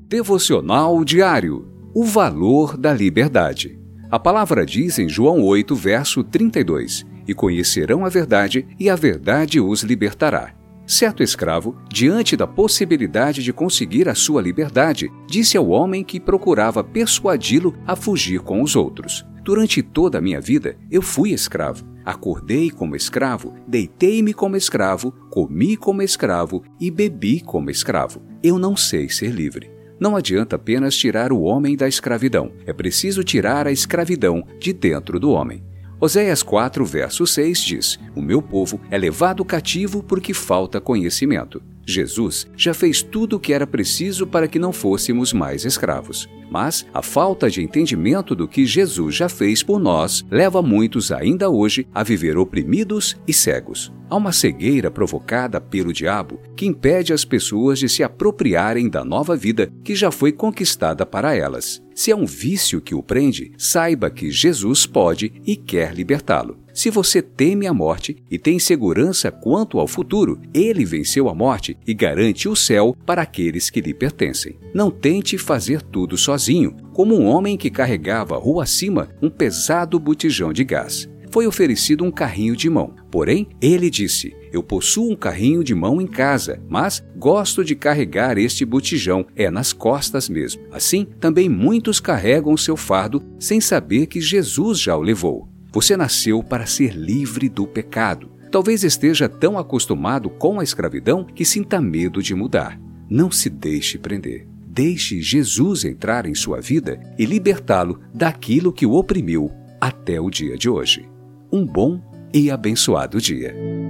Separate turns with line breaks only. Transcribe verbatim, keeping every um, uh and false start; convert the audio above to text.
Devocional diário. O valor da liberdade. A palavra diz em João oito, verso trinta e dois: E conhecerão a verdade, e a verdade os libertará. Certo escravo, diante da possibilidade de conseguir a sua liberdade, disse ao homem que procurava persuadi-lo a fugir com os outros: Durante toda a minha vida, eu fui escravo. Acordei como escravo, deitei-me como escravo, comi como escravo e bebi como escravo. Eu não sei ser livre. Não adianta apenas tirar o homem da escravidão. É preciso tirar a escravidão de dentro do homem. Oséias quatro, verso seis diz: O meu povo é levado cativo porque falta conhecimento. Jesus já fez tudo o que era preciso para que não fôssemos mais escravos. Mas a falta de entendimento do que Jesus já fez por nós leva muitos ainda hoje a viver oprimidos e cegos. Há uma cegueira provocada pelo diabo que impede as pessoas de se apropriarem da nova vida que já foi conquistada para elas. Se é um vício que o prende, saiba que Jesus pode e quer libertá-lo. Se você teme a morte e tem segurança quanto ao futuro, ele venceu a morte e garante o céu para aqueles que lhe pertencem. Não tente fazer tudo sozinho, como um homem que carregava rua acima um pesado botijão de gás. Foi oferecido um carrinho de mão. Porém, ele disse: Eu possuo um carrinho de mão em casa, mas gosto de carregar este botijão, é nas costas mesmo. Assim, também muitos carregam seu fardo sem saber que Jesus já o levou. Você nasceu para ser livre do pecado. Talvez esteja tão acostumado com a escravidão que sinta medo de mudar. Não se deixe prender. Deixe Jesus entrar em sua vida e libertá-lo daquilo que o oprimiu até o dia de hoje. Um bom e abençoado dia.